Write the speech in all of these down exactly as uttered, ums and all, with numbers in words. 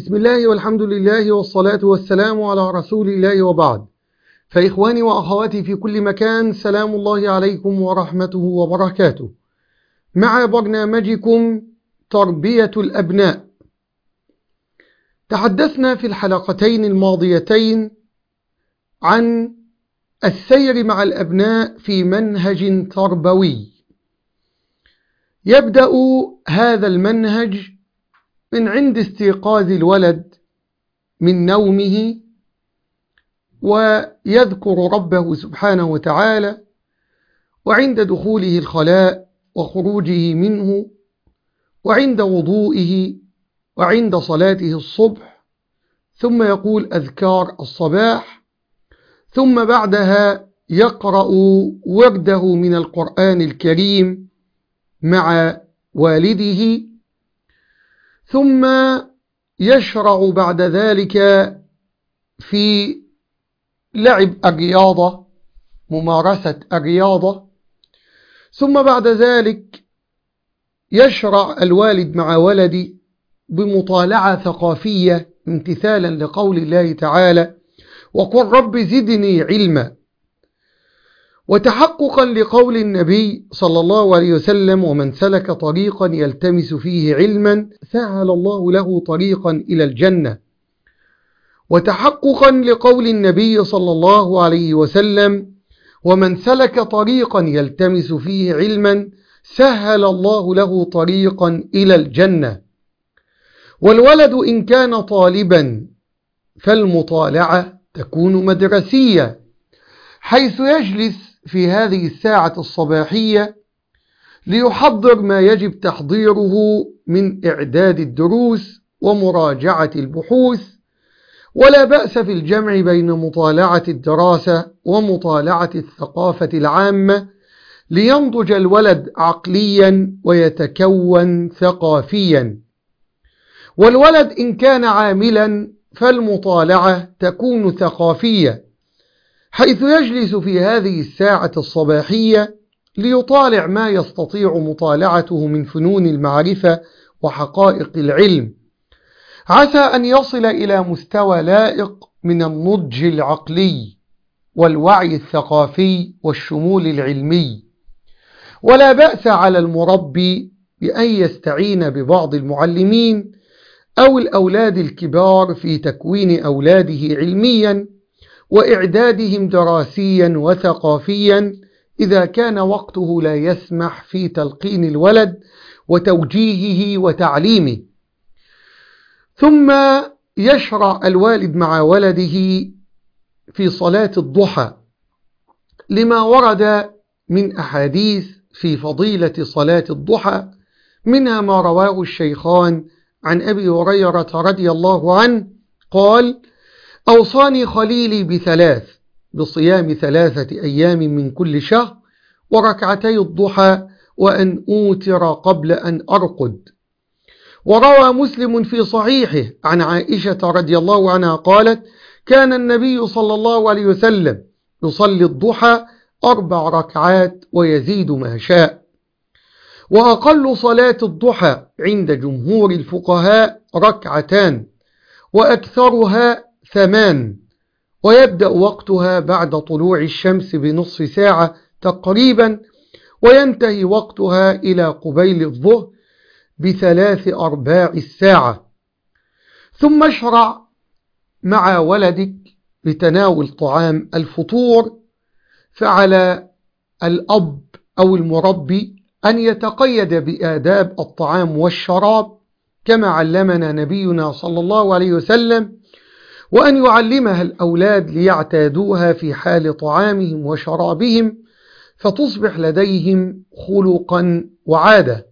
بسم الله والحمد لله والصلاة والسلام على رسول الله وبعد. فإخواني وأخواتي في كل مكان، سلام الله عليكم ورحمته وبركاته، مع برنامجكم تربية الأبناء. تحدثنا في الحلقتين الماضيتين عن السير مع الأبناء في منهج تربوي. يبدأ هذا المنهج من عند استيقاظ الولد من نومه ويذكر ربه سبحانه وتعالى، وعند دخوله الخلاء وخروجه منه، وعند وضوئه، وعند صلاته الصبح، ثم يقول أذكار الصباح، ثم بعدها يقرأ ورده من القرآن الكريم مع والده، ثم يشرع بعد ذلك في لعب الرياضة، ممارسة الرياضة، ثم بعد ذلك يشرع الوالد مع ولدي بمطالعة ثقافية امتثالا لقول الله تعالى: وقل رب زدني علما، وتحققا لقول النبي صلى الله عليه وسلم: ومن سلك طريقا يلتمس فيه علما سهل الله له طريقا إلى الجنة، وتحققا لقول النبي صلى الله عليه وسلم: ومن سلك طريقا يلتمس فيه علما سهل الله له طريقا إلى الجنة. والولد إن كان طالبا فالمطالعة تكون مدرسية، حيث يجلس في هذه الساعة الصباحية ليحضر ما يجب تحضيره من إعداد الدروس ومراجعة البحوث، ولا بأس في الجمع بين مطالعة الدراسة ومطالعة الثقافة العامة لينضج الولد عقليا ويتكون ثقافيا. والولد إن كان عاملا فالمطالعة تكون ثقافية، حيث يجلس في هذه الساعة الصباحية ليطالع ما يستطيع مطالعته من فنون المعرفة وحقائق العلم، عسى أن يصل إلى مستوى لائق من النضج العقلي والوعي الثقافي والشمول العلمي. ولا بأس على المربي بأن يستعين ببعض المعلمين أو الأولاد الكبار في تكوين أولاده علميا وإعدادهم دراسيا وثقافيا، إذا كان وقته لا يسمح في تلقين الولد وتوجيهه وتعليمه. ثم يشرع الوالد مع ولده في صلاة الضحى، لما ورد من أحاديث في فضيلة صلاة الضحى، منها ما رواه الشيخان عن أبي هريرة رضي الله عنه قال: أوصاني خليلي بثلاث: بصيام ثلاثة أيام من كل شهر، وركعتي الضحى، وأن أوتر قبل أن أرقد. وروى مسلم في صحيحه عن عائشة رضي الله عنها قالت: كان النبي صلى الله عليه وسلم يصلي الضحى أربع ركعات ويزيد ما شاء. وأقل صلاة الضحى عند جمهور الفقهاء ركعتان، وأكثرها ثمان، ويبدأ وقتها بعد طلوع الشمس بنصف ساعة تقريبا، وينتهي وقتها إلى قبيل الظهر بثلاث أرباع الساعة. ثم اشرع مع ولدك بتناول طعام الفطور، فعلى الأب أو المربي أن يتقيد بآداب الطعام والشراب كما علمنا نبينا صلى الله عليه وسلم، وأن يعلمها الأولاد ليعتادوها في حال طعامهم وشرابهم، فتصبح لديهم خلقا وعادة.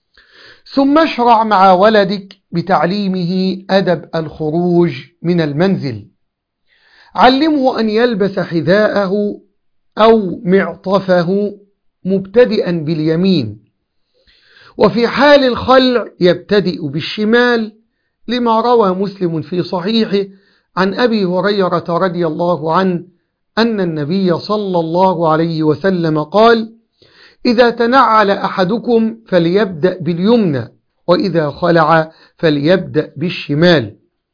ثم اشرع مع ولدك بتعليمه أدب الخروج من المنزل، علمه أن يلبس حذاءه أو معطفه مبتدئا باليمين، وفي حال الخلع يبتدئ بالشمال، لما روى مسلم في صحيحه عن أبي هريرة رضي الله عنه أن النبي صلى الله عليه وسلم قال: إذا تنعل أحدكم فليبدأ باليمنى، وإذا خلع فليبدأ بالشمال.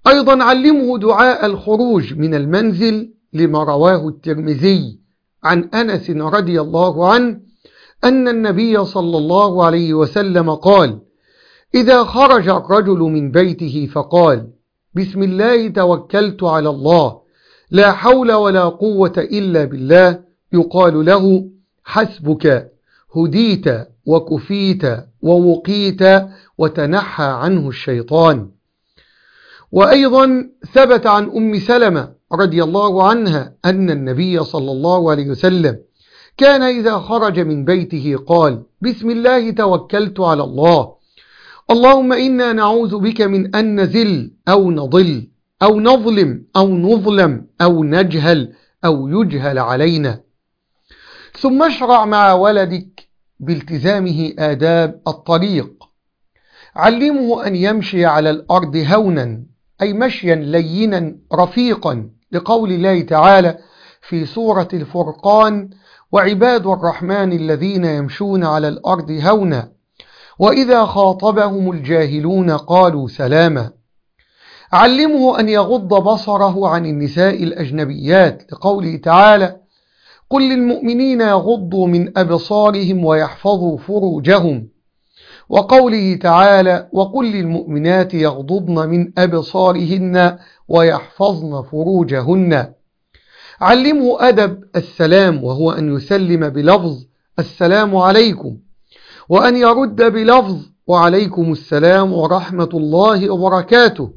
أيضا علمه دعاء الخروج من المنزل لما رواه الترمذي عن أنس رضي الله عنه أن النبي صلى الله عليه وسلم قال: إذا خرج الرجل من بيته فقال: بسم الله توكلت على الله لا حول ولا قوة إلا بالله، يقال له: حسبك، هديت وكفيت ووقيت وتنحى عنه الشيطان. وأيضا ثبت عن أم سلمة رضي الله عنها أن النبي صلى الله عليه وسلم كان إذا خرج من بيته قال: بسم الله توكلت على الله، اللهم إنا نعوذ بك من أن نزل أو نضل أو نظلم أو نظلم أو نجهل أو يجهل علينا. ثم اشرع مع ولدك بالتزامه آداب الطريق. علمه أن يمشي على الأرض هونا، أي مشيا لينا رفيقا، لقول الله تعالى في سورة الفرقان: وعباد الرحمن الذين يمشون على الأرض هونا وإذا خاطبهم الجاهلون قالوا سلاما. علمه أن يغض بصره عن النساء الأجنبيات، لقوله تعالى: قل للمؤمنين يغضوا من أبصارهم ويحفظوا فروجهم، وقوله تعالى: وقل للمؤمنات يغضضن من أبصارهن ويحفظن فروجهن. علمه أدب السلام، وهو أن يسلم بلفظ السلام عليكم، وأن يرد بلفظ وعليكم السلام ورحمة الله وبركاته.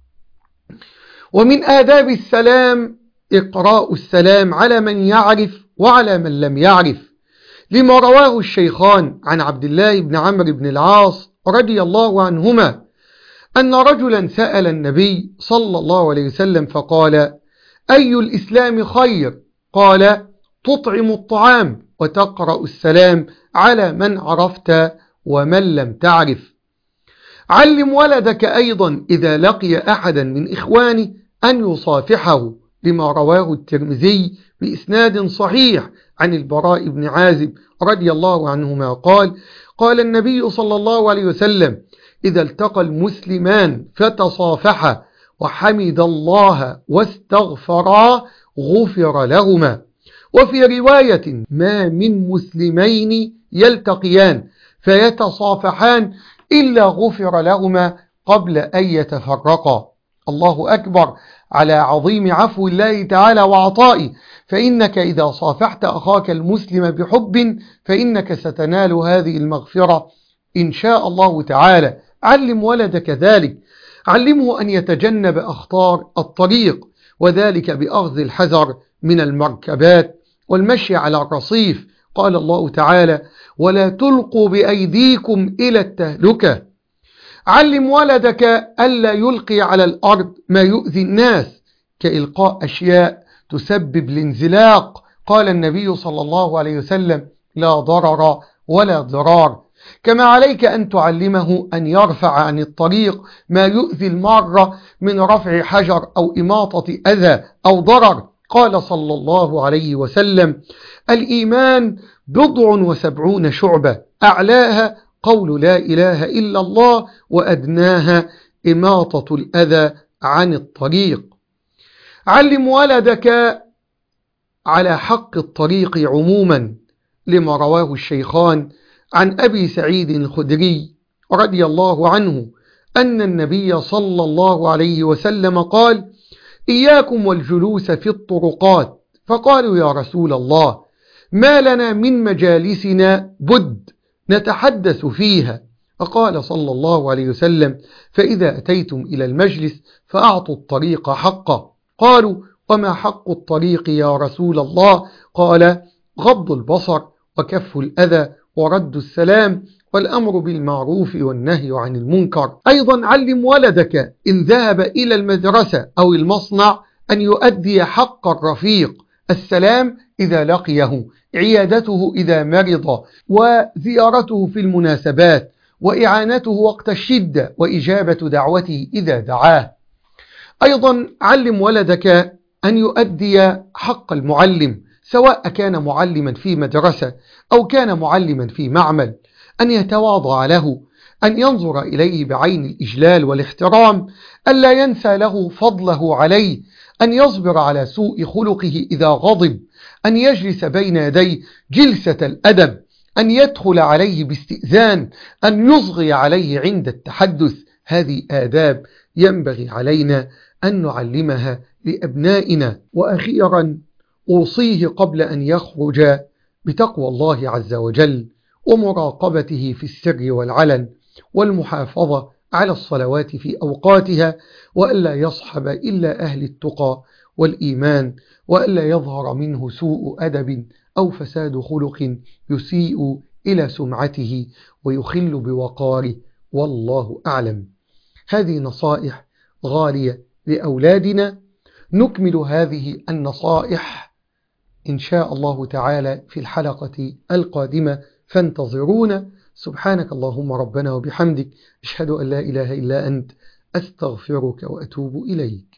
ومن آداب السلام إقراء السلام على من يعرف وعلى من لم يعرف، لما رواه الشيخان عن عبد الله بن عمرو بن العاص رضي الله عنهما أن رجلا سأل النبي صلى الله عليه وسلم فقال: أي الإسلام خير؟ قال: تطعم الطعام وتقرأ السلام على من عرفت ومن لم تعرف. علم ولدك أيضا إذا لقي أحدا من إخوانه أن يصافحه، لما رواه الترمذي بإسناد صحيح عن البراء بن عازب رضي الله عنهما قال: قال النبي صلى الله عليه وسلم: إذا التقى المسلمان فتصافحا وحمد الله واستغفرا غفر لهما. وفي رواية: ما من مسلمين يلتقيان فيتصافحان إلا غفر لهما قبل أن يتفرقا. الله أكبر على عظيم عفو الله تعالى وعطائه، فإنك إذا صافحت أخاك المسلم بحب فإنك ستنال هذه المغفرة إن شاء الله تعالى. علم ولدك ذلك، علمه أن يتجنب أخطار الطريق، وذلك بأخذ الحذر من المركبات والمشي على الرصيف. قال الله تعالى: ولا تلقوا بأيديكم إلى التهلكة. علم ولدك ألا يلقي على الأرض ما يؤذي الناس، كإلقاء أشياء تسبب الانزلاق. قال النبي صلى الله عليه وسلم: لا ضرر ولا ضرار. كما عليك أن تعلمه أن يرفع عن الطريق ما يؤذي المارة من رفع حجر أو إماطة أذى أو ضرر. قال صلى الله عليه وسلم: الإيمان بضع وسبعون شعبة، أعلاها قول لا إله إلا الله، وأدناها إماطة الأذى عن الطريق. علم ولدك على حق الطريق عموما، لما رواه الشيخان عن أبي سعيد الخدري رضي الله عنه أن النبي صلى الله عليه وسلم قال: إياكم والجلوس في الطرقات. فقالوا: يا رسول الله، ما لنا من مجالسنا بد نتحدث فيها. فقال صلى الله عليه وسلم: فإذا أتيتم إلى المجلس فأعطوا الطريق حقه. قالوا: وما حق الطريق يا رسول الله؟ قال: غض البصر وكف الأذى ورد السلام والأمر بالمعروف والنهي عن المنكر. أيضا علم ولدك إن ذهب إلى المدرسة أو المصنع أن يؤدي حق الرفيق: السلام إذا لقيه، عيادته إذا مرض، وزيارته في المناسبات، وإعانته وقت الشدة، وإجابة دعوته إذا دعاه. أيضا علم ولدك أن يؤدي حق المعلم، سواء كان معلما في مدرسة أو كان معلما في معمل، أن يتواضع له، أن ينظر إليه بعين الإجلال والاحترام، أن لا ينسى له فضله عليه، أن يصبر على سوء خلقه إذا غضب، أن يجلس بين يديه جلسة الأدب، أن يدخل عليه باستئذان، أن يصغي عليه عند التحدث. هذه آداب ينبغي علينا أن نعلمها لأبنائنا. وأخيرا أوصيه قبل أن يخرج بتقوى الله عز وجل ومراقبته في السر والعلن، والمحافظة على الصلوات في أوقاتها، وألا يصحب إلا أهل التقى والإيمان، وألا يظهر منه سوء أدب أو فساد خلق يسيء إلى سمعته ويخل بوقاره، والله أعلم. هذه نصائح غالية لأولادنا. نكمل هذه النصائح إن شاء الله تعالى في الحلقة القادمة، فانتظرونا. سبحانك اللهم ربنا وبحمدك، أشهد أن لا إله إلا أنت، أستغفرك وأتوب إليك.